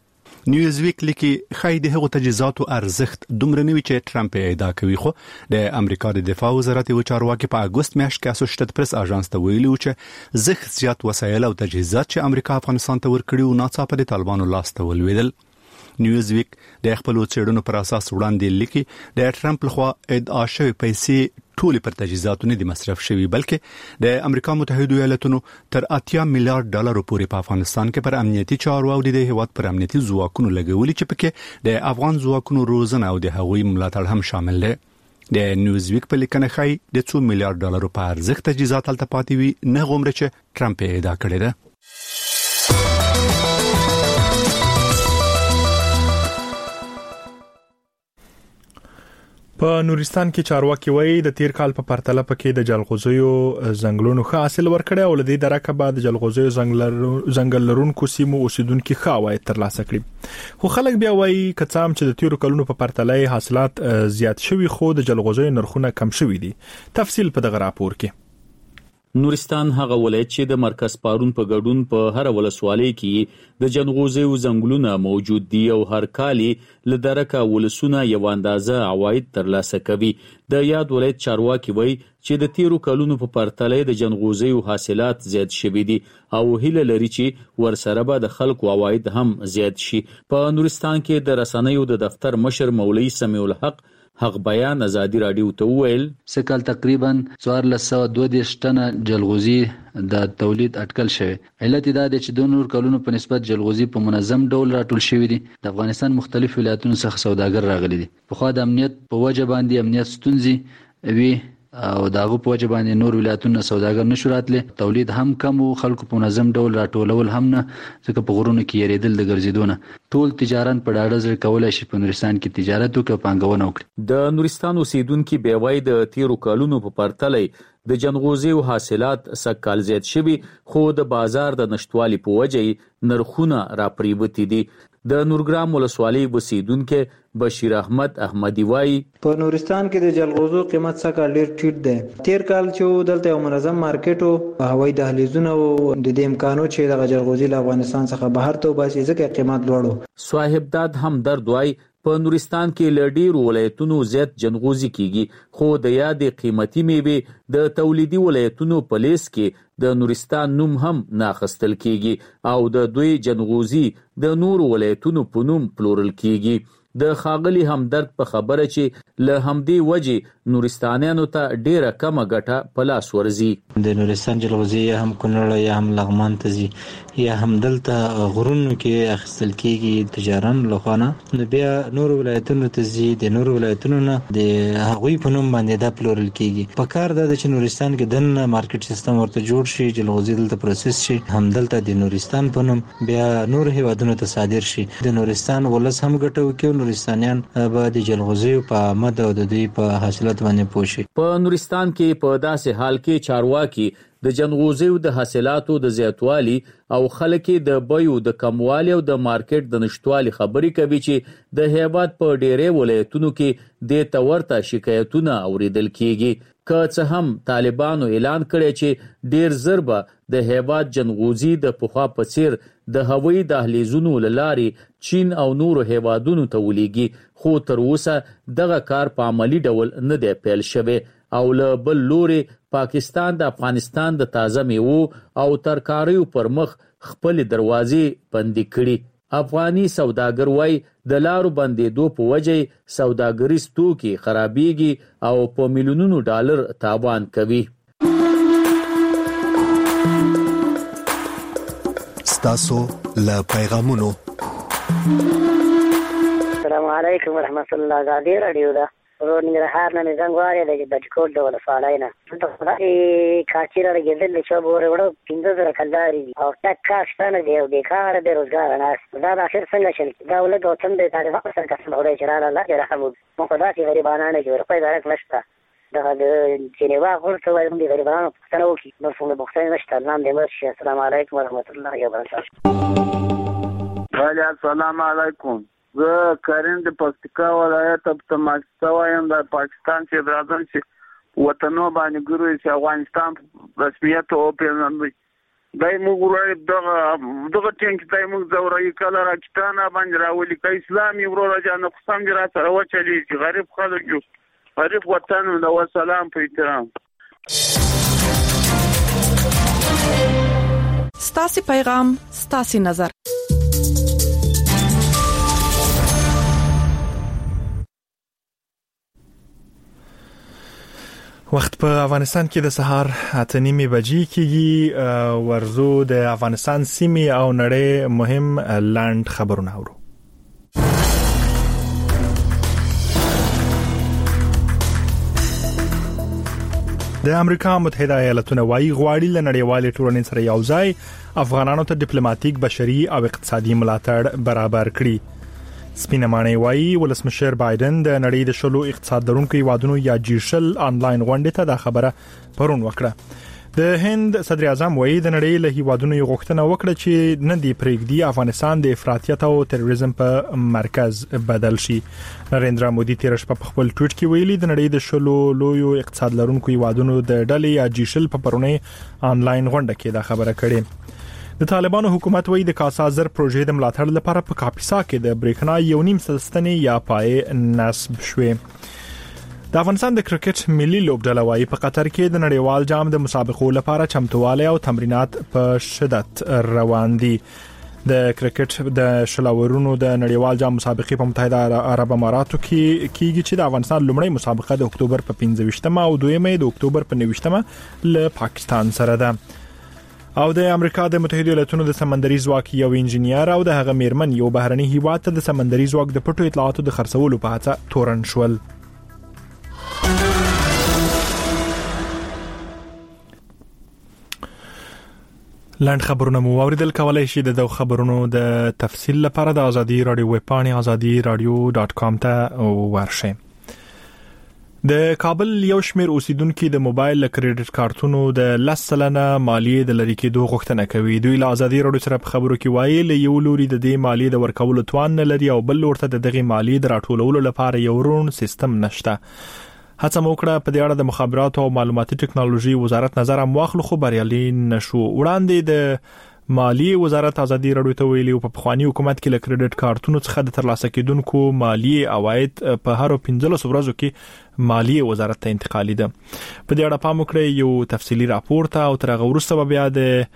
نیوزویک لیکي خای د هغو تجهیزاتو ارزښت دومره نوي چې ټرمپ ادعا کوي خو د امریکا د دفاع وزارت یو چارواکي په اگست میاشت کې اسوسییټډ پریس اژانس ته ویلي و چې زخ زیات وسایل او تجهیزات چې امریکا افغانستان ته ورکړي او ناڅاپه د طالبانو لاس ته ولوېدل. نیوزویک د خپل څېړنو پر اساس وړاندې لیکي د ټرمپ لخوا ادعا شوی پیسې ټول پر تجهیزاتو نه دي مصرف شوی بلکې د امریکا متحده ایالاتونو تر اتیا میلیارډ ډالر پورې په افغانستان کې پر امنیتي چارو او د هیواد پر امنیتي ځواکونو لګولي چې پکې د افغان ځواکونو روزنه او د هغوی ملاتړ هم شامل دی. د نیوزویک په لیکنه خای د څو میلیارډ ډالر په ارزښت تجهیزات تل پاتې وي نه غومره چې ټرمپ ادعا کړی دی. په نورستان کې چارواکي وایي د تیر کال په پرتله پکې د جلغوزیو ځنګلونو ښه حاصل ورکړی او لدې درکه بعد جلغوزیو ځنګل لرونکو سیمو اوسیدونکو ښه عواید ترلاسه کړي. خو خلک بیا وایي کڅام چې د تیر کلونو په پرتله حاصلات زیات شوي خو د جلغوزیو نرخونه کم شوي دي. تفصیل په دغه راپور کې. نورستان هغه ولایت چې د مرکز پارون په ګډون په هر ولسوالۍ کې د جنغوزیو ځنګلونه موجود دي او هر کال له درکه ولسونه یو اندازه عواید ترلاسه کوي. د یاد ولایت چارواکي وایي چې د تیرو کلونو په پرتله د جنغوزیو حاصلات زیات شوي دي او هیله لري چې ورسره به د خلکو عواید هم زیات شي. په نورستان کې د رسنیو د دفتر مشر مولوي سمیع الحق حق بیان ازادي رادیو ته ویل سکل تقریبا څوارلس سوه دوه دېرش ټنه جلغوزي د تولید اټکل شوی. علت دا دی چې د نور کلونو په نسبت جلغوزي په منظم ډول راټول شوی دي. د افغانستان مختلف ولایتونو څخه سوداګر راغلي دي. په خو د امنیت په وجه باندې امنیت ستونزې وی او داغه په وجه باندې نور ولایتونو سوداګر نشو راتله. تولید هم کم او خلکو په منظم ډول راټولول هم نه ځکه په غرونو کې یریدل د ګرځیدونه. ټول تجارت په ډاډه ځای کولای شي په نورستان کې تجارت او پانګونه وکړي. د نورستان اوسیدونکو به وای د تیرو کلونو په پرتله د جنغوزیو حاصلات سکهال زیات شوي خو د بازار د نشټوالي په وجه نرخونه راپریوتی دي. د نورګرام ولسوالۍ اوسیدونکو بشیر احمد احمدی وای په نورستان کې د جلغوزو قیمت سکهال ډیر ټیټ دی. تیر کال چې دلته یو منظم مارکیټ او هوایي دهلیزونه او د دې امکانو چې د جلغوزي له افغانستان څخه بهر ته وباسي ځکه قیمت لوړ. صاحب داد هم درد وای په نورستان کې لډیر ولایتونو زیات جنغوزي کیږي خو د یادې قیمتي میوه د تولیدي ولایتونو په لیست کې د نورستان نوم هم ناخستل کیږي او د دوی جنغوزي د نور ولایتونو په نوم پلورل کیږي. د خاغلی همدرد په خبره چې له همدې وجه نورستانیانو ته ډیره کمه ګټه په لاس ورځي. د نورستان جلغوزي هم کونړ یا هم لغمان ته ځي یا هم دلته غرونو کې اخیستل کیږي تجاران لخوانه نو بیا نور ولایتونو ته ځي. د نور ولایتونو نه د هغوی په نوم باندې دا پلورل کیږي. په کار دا چې نورستان کې دنه مارکیټ سیستم ورته جوړ شي جلغوزي دلته پروسس شي هم دلته د نورستان په نوم بیا نور هیوادونو ته صادر شي. د نورستان ولس هم ګټه وکړي نورستانیان به د جلغوزیو په آمد او د دوی په حاصلات باندې پوه شي. په نورستان کې په داسې حال کې چارواکي د جنغوزیو د حاصلاتو د زیاتوالي او خلک د بیو د کموالي او د مارکیټ د نشټوالي خبرې کوي چې د هیواد په ډېرې ولایتونو کې د تورته شکایتونه اوریدل کیږي. که څه هم طالبانو اعلان کړی چې ډیر زربه د هیواد جنغوزي د پخوا په څیر د هوایي دهلیزونو لارې چین او نورو هیوادونو ته ولېږي خو تر اوسه دغه کار په عملی ډول نه دی پیل شوی او له بل لوري پاکستان د افغانستان د تازه میوو او ترکاریو پر مخ خپل دروازې بندي کړي. افغاني سوداګر وای د لارو بندیدو په وجه سوداګریز توکي خرابېږي او په میلیونونو ډالر تاوان کوي. ستاسو له پیغامونو. السلام علیکم ورحمت الله. ازادي رادیو ده ورور ننګرهار نه زنګ واري د بچکوټ د ولسوالۍ نه د خدای کاچیر راګېدل چې وګوره وړو پنځه زره کلداري او تک کاشتنه دی او بیکاره د روزګار نه دا د اخر څنګه شل دا ولې د وطن د تاریخ سره کسب هوري چرانه الله رحم مو خدای چې غریبانه نه جوړ په دارک نشته دا د جنیوا ورته وایم دي غریبانو پښتنه وکي نو څنګه بوختای نشته نام دې مرشي. السلام علیکم ورحمت الله وبرکاته. وعلیکم السلام علیکم. زه کریم د پکتیکا ولایت په تماکستا وایم د پاکستان چې راځم چې وطنو باندې ګوري چې افغانستان رسمیت او پیژندل دای موږ ورای دغه دغه ټینګ دای موږ زورای کله راکټانه باندې راولي ک اسلامي ورور جان قسم دې را سره وچلی چې غریب خلک جو غریب وطن نو سلام په احترام. ستاسو پیغام ستاسو نظر. وخت په افغانستان کې د سهار اته نیمې بجې کېږي. ورزو د افغانستان سیمې او نړۍ مهم لاند خبرونه اورو. د امریکا متحده ایالاتونو وايي غواړي له نړیوالې ټولنې سره یوځای افغانانو ته ډیپلوماټیک بشري او اقتصادي ملاتړ برابر کړي. سپینه معنی وايي ولسمشر بایدن د نړۍ د شلو اقتصاد درونکو هیوادونو یا جی شل انلاین غونډه ته د خبره پرون وکړه. د هند صدر اعظم وايي د نړۍ له هیوادونو یو غوښتنه وکړه چې نه دی پرېږدي افغانستان د افراطیت او تروریزم په مرکز بدل شي. نریندرا مودي تیر شپه په خپل ټویټ کې ویلي د نړۍ د شلو لویو اقتصاد لرونکو هیوادونو د ډلې یا جی شل په پرونی انلاین غونډه کې د خبره کړې. د طالبانو حکومت وایي د کاسازر پروژې د ملاتړ لپاره په کاپیسا کې د بریښنا یو نیم سلستنې یا پای نصب شوې. د افغانستان د کرکټ ملي لوبډله وايي په قطر کې د نړیوال جام د مسابقو لپاره چمتووالی او تمرینات په شدت روان دي. د کرکټ د شلاورونو د نړیوال جام مسابقې په متحده عرب اماراتو کې کیږي چې د افغانستان لومړی مسابقه د اکتوبر په پنځه ویشتمه او دویمه د اکتوبر په نهه ویشتمه له پاکستان سره ده. او د امریکا د متحده ایالاتونو د سمندري ځواک یو انجنیر او د هغه میرمن یو بهرني هیواد ته د سمندري ځواک د پټو اطلاعاتو د خرڅولو په هڅه تورن شول. لاند خبرونه مو اوریدل. کولای شئ د خبرونو د تفصیل لپاره د ازادي رادیو ویب پاڼه ازادي رادیو ډاٹ کام ته ورشئ. د کابل یو شمېر اوسیدونکو د موبایل کریډټ کارتونو د لس سلنه مالیې د لری کېدو غوښتنه کوي. دوی له ازادي رادیو سره په خبرو کې وایي له یو لوري د دې مالیې د ورکولو توان نه لري او بل لورته د دغه مالیې د راټولولو لپاره یو رون سیستم نشته. هڅه موکړه په دې اړه د مخابراتو او معلوماتي ټکنالوژي وزارت نظر هم واخلو خو بریالي نشو. وړاندې د مالیې وزارت ازادي رادیو ته ویلي په پخوانی حکومت کې له کریډټ کارتونو څخه د ترلاسه کېدونکو مالیې عواید په هر پنځلس ورځو کې مالیې وزارت ته انتقالي ده. په دې اړه پام وکړئ یو تفصیلی راپور ته او تر هغه وروسته بیا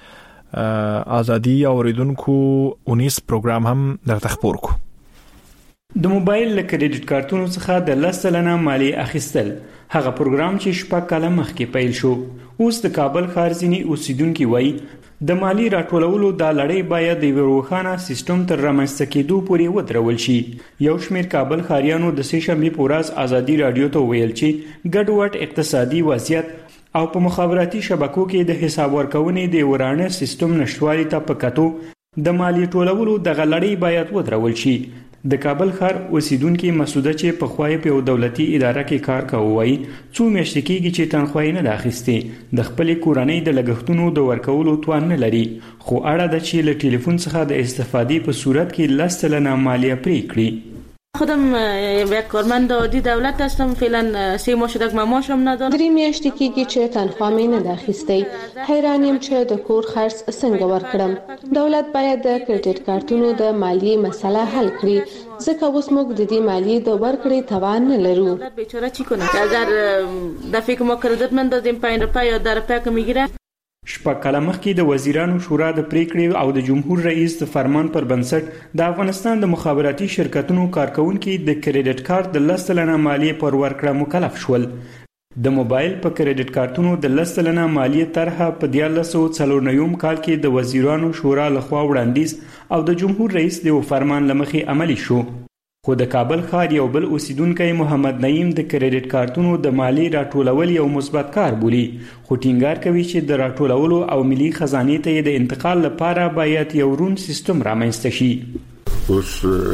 د ازادي اوریدونکو اونیس پروګرام هم درته خبر کو. د موبایل له کریډټ کارتونو څخه د لس سلنه مالیې اخیستل هغه پروګرام چې شپږ کاله مخکې پیل شو. اوس د کابل ښار ځینې اوسیدونکو وایي د مالی راټولولو د لړۍ باید د وروخانه سیستم تر رامنځته کېدو پورې ودرول شي. یو شمېر کابل ښاریانو د سه شنبې په ورځ ازادي رادیو ته ویل چې ګډوډ اقتصادي وضعیت او په مخابراتي شبکو کې د حساب ورکونې د ورانه سیستم نشټوالي ته په کتو د مالی ټولولو د لړۍ باید ودرول شي. د کابل ښار اوسیدونکو مسوده چې په خوای په دولتي اداره کې کار کوي څو میاشتې کېږي چې تنخواه نه داخستې د خپل کورنۍ د لګښتونو د ورکولو توان نه لري خو اړه د چې له ټلیفون څخه د استفادې په صورت کې لس سلنه مالیه پرې کړي. خودم یک کارمند عادی دولت هستم. فعلا سه ماه شده که معاشم ندارم. درې میاشتې کېږي چې تنخواه مې نه داخستې. حیران یم چې د کور خرڅ څنګه ورکړم. دولت باید د کریډټ کارتونو د مالیې مسله حل کړي ځکه اوس موږ د دې مالیې د ورکړې توان نه لرو. بیچاره چی کنه؟ اگر دفعه که ما کریډټ مندازیم پنج روپۍ یا ده روپۍ که میگیره. شپږ کاله مخکې د وزیرانو شورا د پریکړې او د جمهور رئیس د فرمان پر بنسټ د افغانستان د مخابراتي شرکتونو کارکونکو د کریډټ کارت د لس سلنه مالیې پر ورکړه مکلف شول. د موبایل په کریډټ کارتونو د لس سلنه مالیې طرحه په دیارلس سوه څلور نوي کال کې د وزیرانو شورا لخوا وړاندیز او د جمهور رئیس د فرمان لمخې عملی شو. خو د کابل ښار یو بل اوسیدونکی محمد نعیم د کریډټ کارتونو د مالی راټولول یو مثبت کار بولي خو ټینګار کوي چې د راټولولو او ملي خزانې ته د انتقال لپاره باید یو رون سیستم رامنځته شي. اوس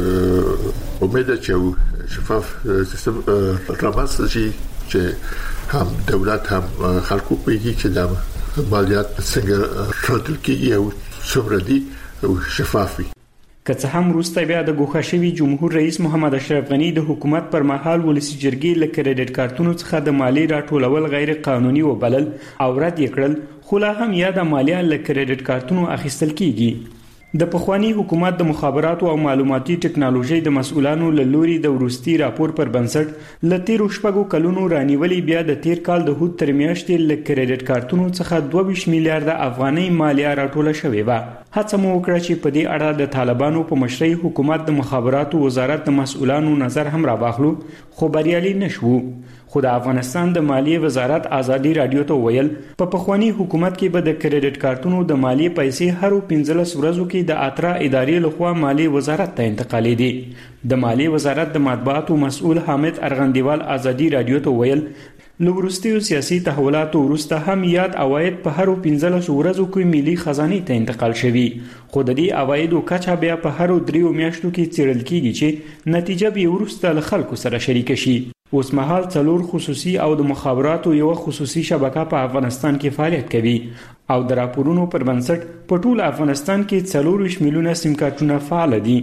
امید چې شفاف سیستم رامنځته شي چې هم دولت هم خلکو پیږي چې د مالیات څنګه راټول کیږي او څومره دي او شفاف وي. که څه هم وروسته بیا د ګوښه شوي جمهور رئیس محمد اشرف غني د حکومت پر مهال ولسي جرګې له کریډټ کارتونو څخه د مالیې راټولول غیر قانوني وبلل او رد یې کړل، خو لا هم یاده مالیه له کریډټ کارتونو اخیستل کیږي. د پخوانی حکومت د مخابراتو او معلوماتي ټکنالوژي د مسؤلانو له لوري د وروستي راپور پر بنسټ له تیرو شپږو کلونو رانیولي بیا د تیر کال د هود تر میاشتې له کریډټ کارتونو څخه دوه ویشت میلیارډ افغانۍ مالیه راټوله شوې وه. هڅه مو وکړه چې په دې اړه د طالبانو په مشرۍ حکومت د مخابراتو وزارت د مسؤلانو نظر هم راواخلو، خو بریالي نشو. خو د افغانستان د مالیې وزارت ازادي رادیو ته ویل په پخوانی حکومت کې به د کریډټ کارتونو د مالیې پیسې هرو پنځلس ورځو کې د اترا ادارې لخوا مالیې وزارت ته انتقالې دي. د مالیې وزارت د مطبوعاتو مسؤل حامد ارغندیوال ازادي رادیو ته ویل له وروستیو سیاسي تحولاتو وروسته هم یاد عواید په هرو پنځلس ورځو کې ملي خزانې ته انتقال شوي، خو د دې عوایدو کچه بیا په هرو دریو میاشتو کې څیړل کیږي چې نتیجه به وروسته له خلکو سره شریک شي. اوس مهال څلور خصوصي او د مخابراتو یو خصوصي شبکه په افغانستان کې فعالیت کوي او د راپورونو پر بنسټ په ټول افغانستان کې څلور ویشت میلیونه سیم کارتونه فعال دي.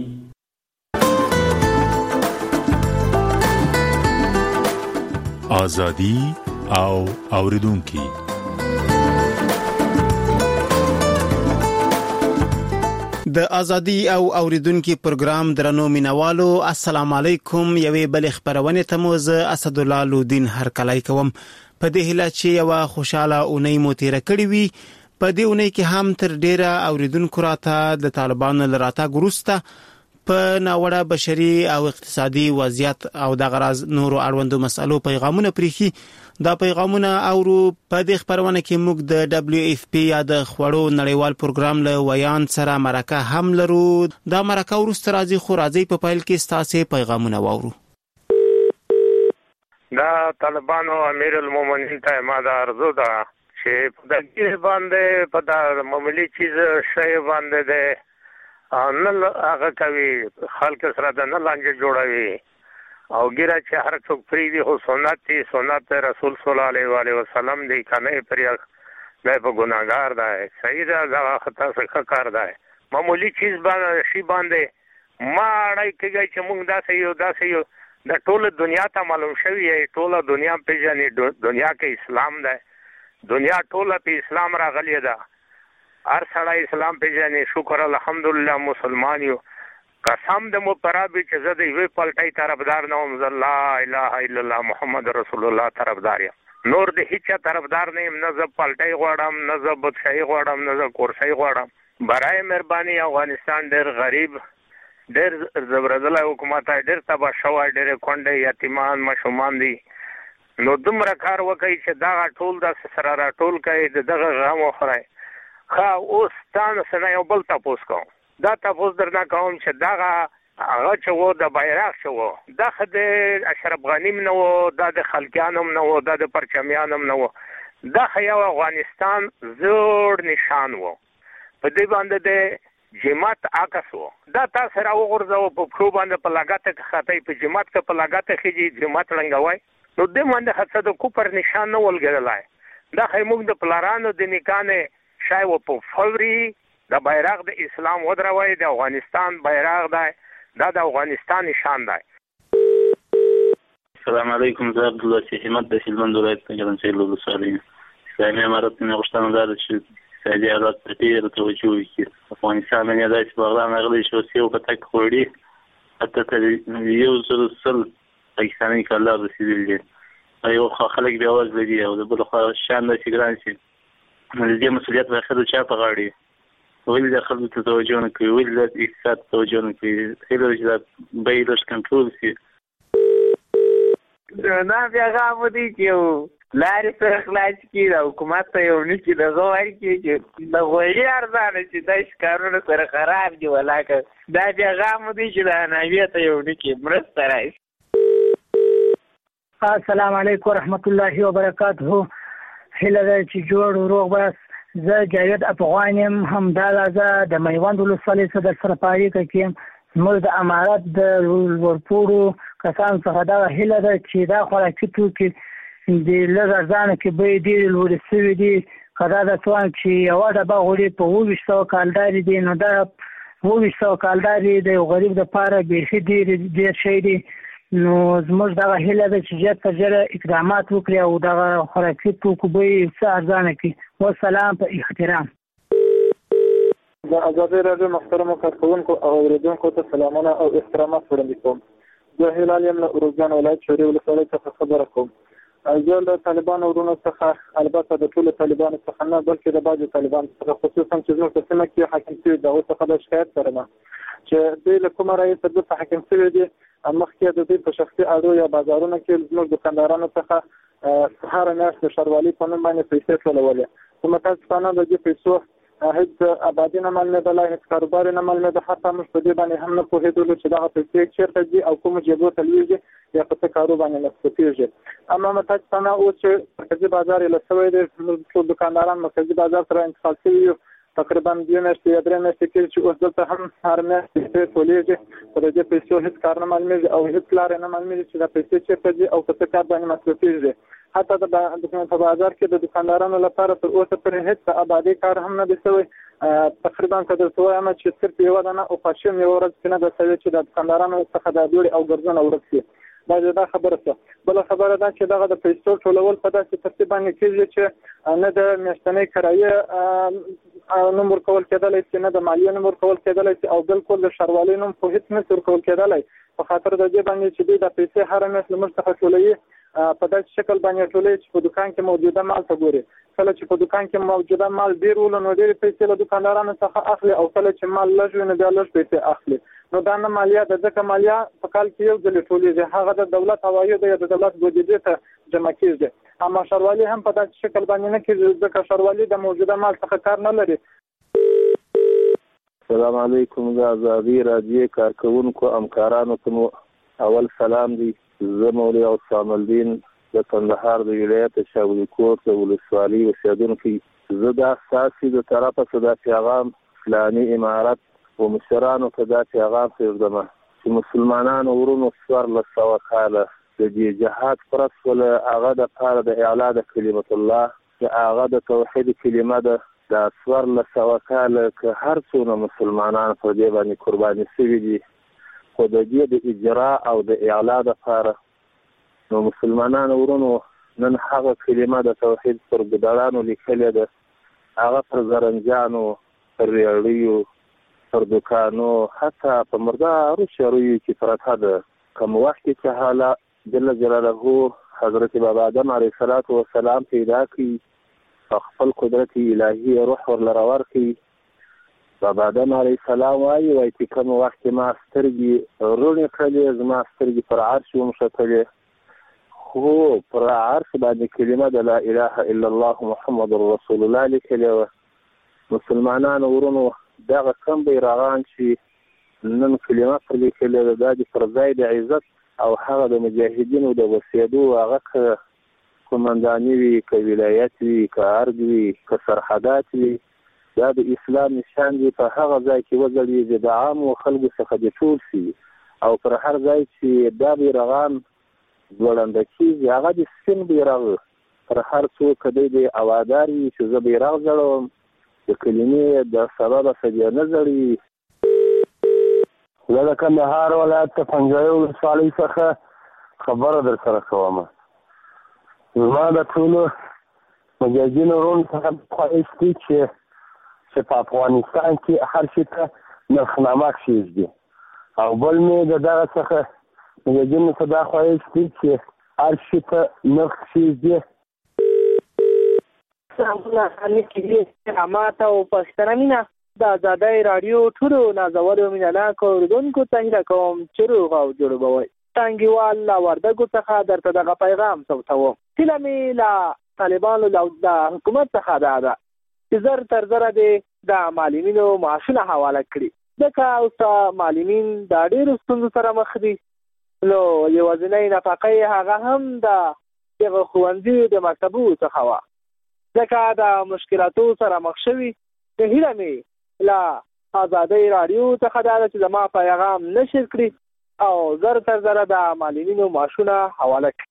ازادي او اوریدونکو د ازادي او اوریدونکو پروګرام درنو مینوالو، السلام علیکم. یوې بل خبرونه ته مو زه اسد الله لودین هرکلی کوم په دې هیله چې یو خوشاله اونۍ مو تیر کړی وي. په دې اونۍ کې هم تر ډیره اوریدونکو راته د طالبانو لراته ګروسته په ناوړه بشري او اقتصادي وضعیت او د غراض نورو اړوندو مسالو پیغامونه پریخي. دا پیغامونه اورو په دې خبرونه کې موږ د دبليو اف پی یا د خوړو نړیوال پروګرام له ویان سره مرکه هم لرو. دا مرکه ورسته راځي، خو راځي په پایل کې ستاسو پیغامونه واورو. دا طالبانو امیر المؤمنین ته ما دا ارزو ده چې په دې باندې په دا معمولی چیز شی باندې ده نه هغه کوي، خلک سره د نه لانجه جوړوي او ګیره چې هر څوک پری دی خو سنت دی، سنت رسول صلی الله علیه و آله وسلم دی، کنه پریا نه په ګناګار ده. صحیح ده، دا خطا څخه کار ده. معمولی چیز باندې شی باندې ما اړای کېږي چې موږ دا سيو دا سيو د ټوله دنیا ته معلوم شوی دی، ټوله دنیا پیژني، دنیا کې اسلام ده، دنیا ټوله په اسلام راغلی ده، هر سړی اسلام پیژني. شکر الحمدلله مسلمان یو. قسم د مو پرابي چې زه د یوې پلټۍ طرفدار نه وم، زه لا اله الا الله محمد رسول الله طرفدار یم، نور د هیڅ طرفدار نه یم. نه زه پلټۍ غواړم، نه زه بدشاهي غواړم، نه زه کورسۍ غواړم. برای مهرباني افغانستان ډېر غریب، ډېر زبردست حکومت دی، ډېر تباه شوی، ډېر کونډې یتیمان ماشومان دي. نو دومره کار وکړئ چې دغه ټول د سره راټول کړئ، د دغه غم وخورئ. ښه اوس تاسو سره یو بل تاسو کوم، دا تاسو درنه کوم چې دغه هغه چې و د بیرغ چې و دا د اشرف غنی نه و، دا د خلکیانو نه و، دا د پرچمیانو نه و، دا یو افغانستان زوړ نشان و. په دې باندې د جماعت عکس و، دا تاسو را وغورځو په خو باندې په لګاته کې خاطی په جماعت کې په لګاته کې جماعت رنګوي. نو دې باندې حسد کو پر نشان نه ولګلای. دا خیموږ د پلارانو د نکانه شای و په فوري د بیرغ د اسلام ودروي، د افغانستان بیرغ دی، دا د افغانستان نشان دی. السلام علیکم، زه عبد الله احمد د هلمند ولایت څخه یم. ولسوالۍ اسلامي امارت نه غوښتنه ده چې سعودي عرب ته ډېر توجه وکړي. افغانستان نه دا چې بغداد غلي شو سیو کته خوړي اته ته یو سل سل پاکستاني کله رسیدلی دي. ایو خلک بیا واز لري او د بل خو شان د سیګران شي نو دې مسولیت په خاطر چا په غاړي ولې د خلکو ته توجه نه کوي، ولې د اقتصاد توجه نه کوي، هیله چې دا بیرش کنټرول شي. نه بیا غو دي چې لارې سره خلاص کی د حکومت ته یو نشي د غوړ کی چې د غوړی ارزانه چې د ښکارونو سره خراب دي ولاکه دا بیا غو دي چې د ناویت یو نکی مرسته راځي. السلام علیکم ورحمت الله وبرکاته. هله چې جوړ روغ بس زه جاوید افغان یم، همدا زه د میوند ولسوالۍ څخه در سره پاړیکه کیم. زموږ د امارت د ورپورو کسانو څخه دا هیله ده چې دا خوراکي توکي د لږ ارزانه کې بیې ډېرې لوړې شوي دي. که دا د توان چې یوه ډبه غوړي په اووه ویشت سوه کالدارې دي، نو دا وویشت سوه کالداري د یو غریب دپاره بیخي ډېر ډېر شی دی. نو زموږ دغه هیله ده چې ژر تر ژره اقدامات وکړي او دغه خوراکي توکو بیې څه ارزانه کړي. والسلام په احترام. د ازادۍ راډیو محترمو کارکوونکو او اورېدونکو ته سلامونه او احترامات وړاندې کوم. زه هلال یم له اروزګان ولایت شوري ولسوالۍ څخه خبره کوم. زه له طالبانو ورونو څخه البته د ټولو طالبانو څخه نه بلکې د بعضو طالبانو څخه خصوصا چې زموږ په سیمه کې حاکم شوي د هغوی څخه د شکایت لرم چې دوی له کومه رایې څخه دلته حاکم شوي دي. مخکې د دوی په شخصي اډو یا بازارونو کې زموږ دکاندارانو څخه هره میاشت د ښاروالۍ په نوم باندې پیسې ټولولې. خو متاسفانه د دې پیسو هیڅ آبادي نه معلومېدله، هیڅ کاروبار نه معلومېده. حتی موږ په دې باندې هم نه پوهېدلو چې دغه پیسې چېرته ځي او کومو جېبو ته لوېږي یا په څه کارو باندې مصرفېږي. اما متاسفانه اوس چې مرکزي بازار یې له شوی دی، موږ ټول دکانداران مرکزي بازار سره انتقال شوي یو. تقریبا دوه میاشتې یا درې میاشتې کېږي چې اوس دلته هم هر میاشت پیسې ټولېږي، خو د دې پیسو هېڅ کار نه معلومېږي او هېڅ لارې نه معلومېږي چې دا پیسې چېرته ځي او په څه کار باندې مصرفېږي. حتی د په بازار کې د دکاندارانو لپاره تر اوسه پورې هېڅ آبادي کار هم نه دی شوی. تقریبا که درته وایم چې صرف یوه دانه اوقاشي هم یوه ورځ کې نه ده شوې چې د دکاندارانو څخه دا دوړې او ګرځونه ورک شي. دا دا خبره شوه. بله خبره ده چې دغه د پیسو ټولول په داسې ترتیب باندې کېږي چې نه د میاشتنۍ کرایې نوم ورکول کېدلی شي، نه د مالیې نوم ورکول کېدلی شي او بالکل د ښاروالۍ نوم خو هېڅ نشي ورکول کېدلی. په خاطر د دې باندې چې دوی دا پیسې هره میاشت له موږ څخه ټولوي په داسې شکل باندې ټولوي چې په دکان کې موجوده مال ته ګوري. کله چې په دکان کې موجوده مال ډېر ولو نو ډېرې پیسې له دکاندارانو څخه اخلي او کله چې مال لږ وي نو بیا لږ پیسې اخلي. نو دا نه مالیه ده، ځکه مالیه په کال کې یو ځلې ټولېږي، هغه د دولت عوایدو یا د دولت بودیجې ته جمع کېږي. اما ښاروالي هم په داسې شکل باندې نه کېږي ځکه ښاروالي د موجوده مال څخه کار نه لري. السلام علیکم. د ازادۍ راډیو کارکوونکو همکارانو ته مو اول سلام دی. زه مولوي حسام الدین د کندهار د ولایت شاولی کوټ د ولسوالۍ اوسېدونکی. زه دا ستاسې د طرفه څه دا پیغام فلاني امارت و مشرانو ته دا پیغام پرېږدم چې مسلمانانو ورونو څوارلس سوه کاله د دې جهاد فرض شوله، هغه دپاره د اعلا د کلمت الله چې هغه د توحید کلمه ده. دا څوارلس سوه کاله که هر څونه مسلمانان پر دې باندې قرباني شوي دي، خو د دې د اجرا او د اعلا دپاره نو مسلمانانو ورونو نن هغه کلمه د توحید پر ګدړانو لیکلې ده، هغه پر زرنجانو، پر ریاړیو، پر دوکانو، حتی په مردارو شارویو کې پرته ده. کوم وخت کې چې حالا جل جلاله حضرت بابا آدم علیه الصلاة والسلام پیدا کړي او خپل قدرت الهي روح ورله ورکړي، بابا آدم علیه السلام وایي وایي چې کوم وخت کې ما سترګې روڼې کړلې، زما سترګې پر عرش ومښتلې، خو پر عرش باندې کلمه د لا اله الا الله محمد رسول الله لیکلې وه. مسلمانانو ورونو دغه کم بیرغان چې نن کلمه پر لیکلې ده، دا د پر ځای د عزت او هغه د مجاهدینو د وسیدو هغه که قمنداني وي، که ولایت وي، که ارګ وي، که سرحدات وي، دا د اسلام نشان دی. په هغه ځای کې وځلېږي، د عامو خلکو څخه د ټول شي او پر هر ځای چې دا بیرغان ځوړنده کېږي هغه د سپین بیرغ پر هر څوک که دی د اوادار وي چې زه بیرغ ځړوم د کلمې د سببه سجه نه ځړي. زه د کندهار ولایت د پنجوایي ولسوالۍ څخه خبره در سره کوم. زما د ټولو مجاهدینو ورونو څخه خواهش دی چې چې په افغانستان کې هر شي ته نرخنامه کښېږدي، او بل مې د دغه څخه مجاهدینو ته دا خواهش دی چې هر شي ته نرخ کښېږدي. رحمت او پښتنه مینه د ازادۍ راډیو ټولو نازولو مینه ناکو اورېدونکو ته هیله کوم چې روغ او جوړ به وئ. ټانګیوال له وردګو څخه درته دغه پیغام ثبتوم. هیله مې له طالبانو د حکومت څخه دا ده چې زر تر زره دې د معلمینو معاشونه حواله کړي، ځکه اوس معلمین د ډېرو ستونزو سره مخ دي. نو یوازینۍ نفقه یې هغه هم د دغه ښوونځیو د مکتبو څخه وه، ځکه د مشکلاتو سره مخ شوي. نو هیله مې له ازادۍ راډیو څخه دا ده چې زما پیغام نشر کړي او زر تر زره د معلمینو معاشونه حواله کړي.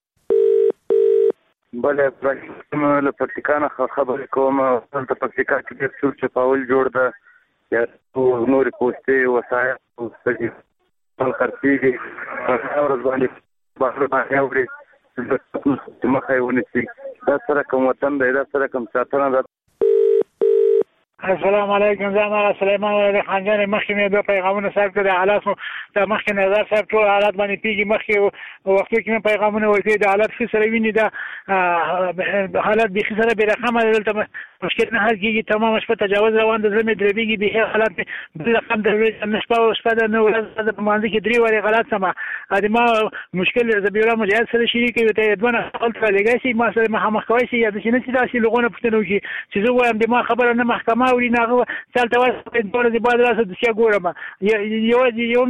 بله له پکتیکا نه خبرې کوم. دلته پکتیکا کې ډېر چور چپاول جوړ ده، یا نور پوسټي وسایل پوسټي په خرڅيږي په ورځ باندې بهر باندې اوري مخه ونیسي دا سره کوم وطن دی دا سره کوم ساتنه ده. السلام علیکم زما سليمان ولي خانجان مخکې مې د پیغامونو صاحب ته د حالات د مخکې نظر صاحب ټول حالات باندې پیږي مخکې وختو کې مې پیغامونه ورکړي د حالات څه سره ویني دا حالات به سره به رقم دلته مشکل نه حل کیږي تمام شپه تجاوز روان د زمې دربيږي به حالات د رقم د نشپه او شپه د نو ورځ په باندې کې درې وری غلط سما ا ما مشکل زبیره مجاهد سره شریک وي ته دونه خپل لګای شي ما سره مخامخ کوي شي یا د شنه چې داسې لغونه پښتنو کې چې زه وایم د ما خبره نه محکمه ولې نه چلته واسه په ډول دی بعد راځي د څه ګورم یو یو